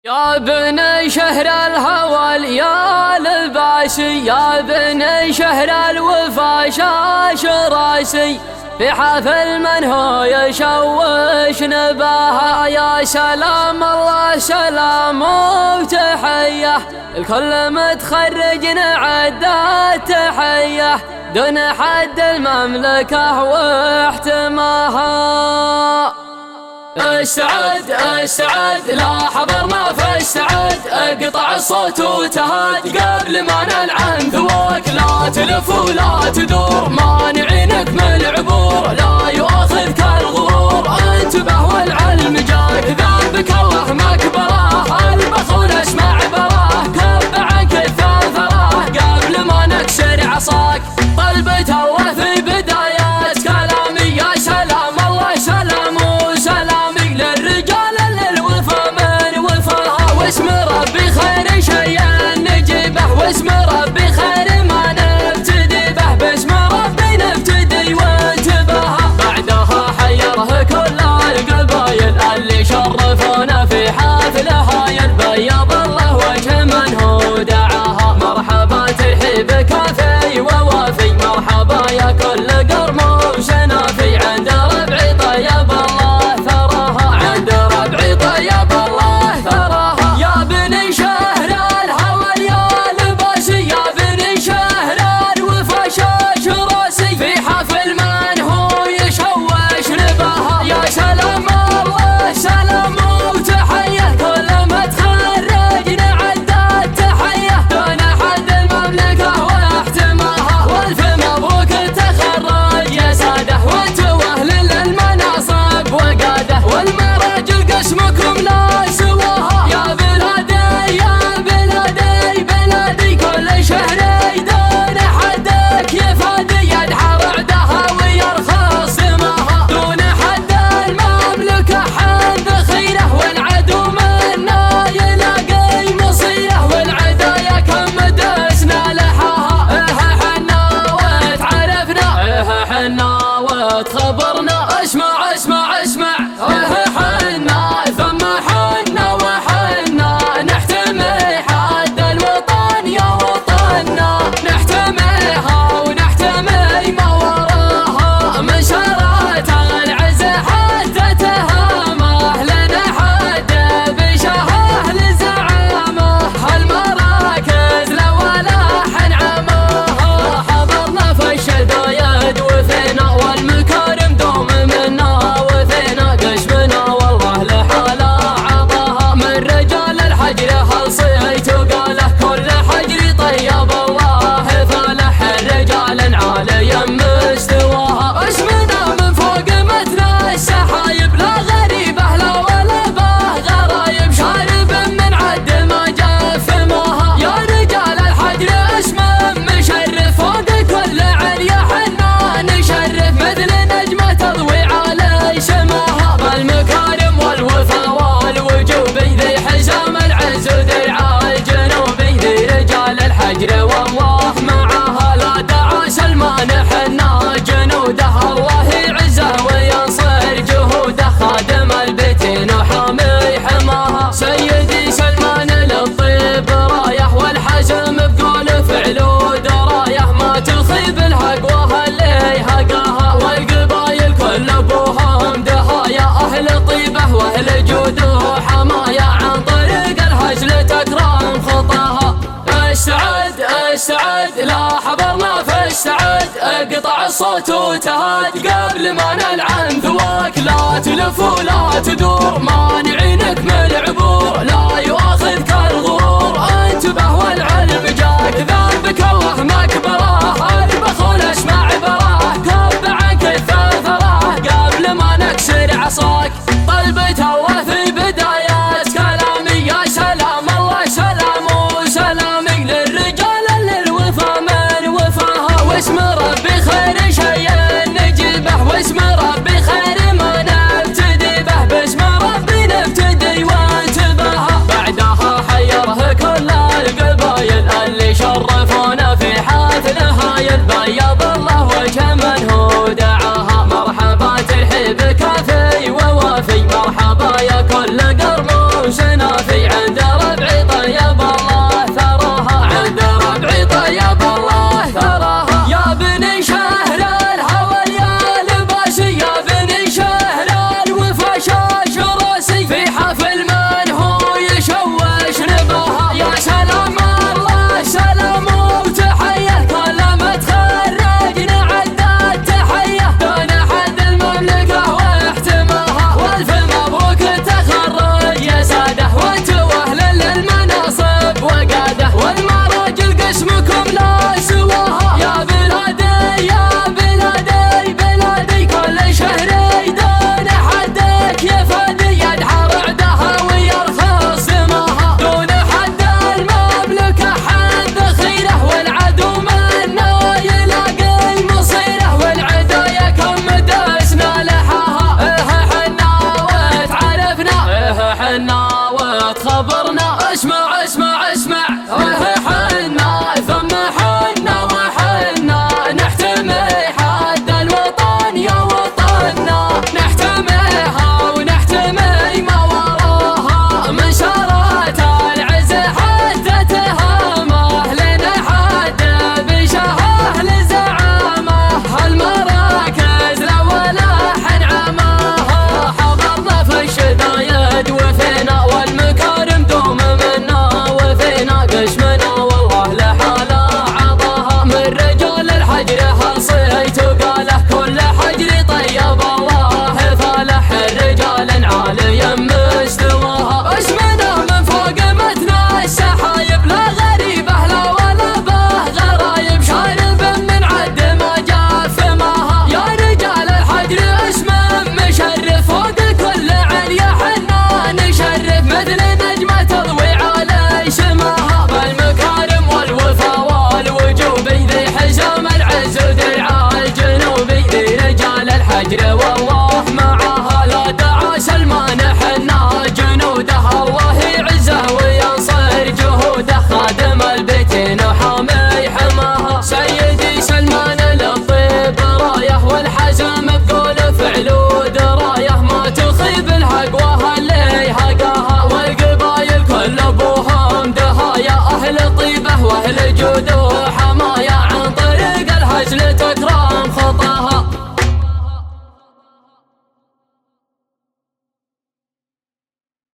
يا بني شهر الهوى ليال الباسي، يا بني شهر الوفا شاش راسي، في حفل من هو يشوش نباها. يا سلام الله سلام وتحية، الكل متخرج نعدى تحية، دون حد المملكة واحتماها. السعد السعد لا حضرنا في السعد، اقطع الصوت وتهاد قبل ما نلعن ذوق. لا تلف ولا تدور مانعينك من العبور، لا يؤاخذك الغرور انتبه والعلم جاك. ذنبك الله مكبره البخون اسمع براه، كب عنك الثرثره قبل ما نكسر عصاك. طلبت الله في بداية كلامي، يا سلام الله سلام وسلامي للرجال للوفا من وفاها. واسم ربي خير شيء نجيبه، واسم ربي خير ما نبتدي به، باسم ربي نبتدي وانتباها. بعدها حيره كل القبايل اللي شرفونا في حفلها، ينبيض الله وجه من هو دعاها. مرحبا ترحيب كافي ووافي، مرحبا يا كل قرموش نافي، عند ربعي طيب الله ثراها، عند ربعي طيب الله ثراها. يا بني شهر الهوى ليال الباسي، يا بني شهر الوفا شاش راسي، في حفل من هو يشوش نباها. يا سلام الله سلام وتحية، كل ما تخرج نعدى التحية، دون حد المملكة واحتماها. والف مبروك تخرج يا سادة، وانتوا اهل المناصب وقادة، والمراجل قسمكم لا سواها. يا بلادي يا بلادي بلادي، كل شهري دون حدك يفادي، يدحر عدها ويرخص سماها، دون حد المملكة حد خيره، والعدو منا يلاقي مصيره، والعدايا كم دسنا لحاها. حنا وتعرفنا حنا وتخبرنا، اسمع اسمع اسمع حنا ثم حنا وحنا نحتمي حد الوطن يا وطننا، نحتميها ونحتمي ما وراها. من شرات العز حتى تهامه، لنا حد بشهاه لزعامه، هالمراكز لولا حنعماها. حضرنا في الشدايد وفينا، والمكارم دوم منا وفينا، قشمنا والله لحاله عطاها. من رجال الحجر هل صيت وقاله، كل حجري طيب الله فاله، الرجال عالي مستواها. اسمنا من فوق متنا السحايب، لا غريبه لا ولا به غرايب، شارب من عد ما جف ماها. يا رجال الحجر اسم مشرف، فوق كل عليا حنا نشرف، مثل نجمة تضوي علي سماها. بالمكارم والوفا والوجوبي، ذي حزام العز ودرع الجنوبي، ذي رجال الحجر والله معاها. لا دعا سلمان حنا جنوده، الله يعزه وينصر جهوده، خادم البيتين وحامي حماها. سيدي سلمان للطيب رايه، والحزم بقول فعل ودرايه، ما تخيب الحق وهاللي هقاها. والقبايل كل ابوهم دهايا، اهل طيبه واهل جود وحمايا، عن طريق الهجل تكرم خطاها. السعد السعد لا حضرنا في السعد، اقطع الصوت وتهاد قبل ما نلعن ذوق. لا تلف ولا تدور مانعينك من العبور، لا يؤاخذك الغرور انتبه والعلم جاك. ذنبك الله مكبره البخون اسمع براه، كب عنك الثرثره قبل ما نكسر عصاك. طلبت الله في بداية كلامي، يا سلام الله سلام وسلامي للرجال للوفا من وفاها. واسم ربي خير شيء نجيبه، واسم ربي خير ما نبتدي به، باسم ربي نبتدي وانتبه. حضرنا. اسمع اسمع اسمع حنا ثم حنا وحنا نحتمي حد الوطن يا وطننا، نحتميها ونحتمي ما وراها من شارات العز حتى تهامه، لنا حد بشهاه لزعامه المراكز الاولى حنعماها. حضرنا في الشدايد وفينا والمكارم دوم منا، وفينا قشمنا والله لحاله عطاها، من رجال الحجر هالصيت وقاله كل حجر طيب الله فالح، الرجال عالي مستواها. اسمنا من فوق متنا السحايب لا غريبه لا ولا به غرايب، شارب من عد ما جاء ثماها، يا رجال الحجر اسم مشرف فوق كل عليا حنا نشرف، مثل نجمة تضوي على سماها، بالمكارم والوفا والوجوبي ذي حزام العز ودرع الجنوبي، ذي رجال الحجر والله معاها، لا دعا سلمان حنا جنوده الله يعزه وينصر جهوده، خادم البيتين وحامي حماها. سيدي سلمان للطيب رايه والحزم بقول فعل ودرايه، ما تخيب الحق وهاللي هقاها، والقبايل كل ابوهم دهايا، اهل طيبه واهل جود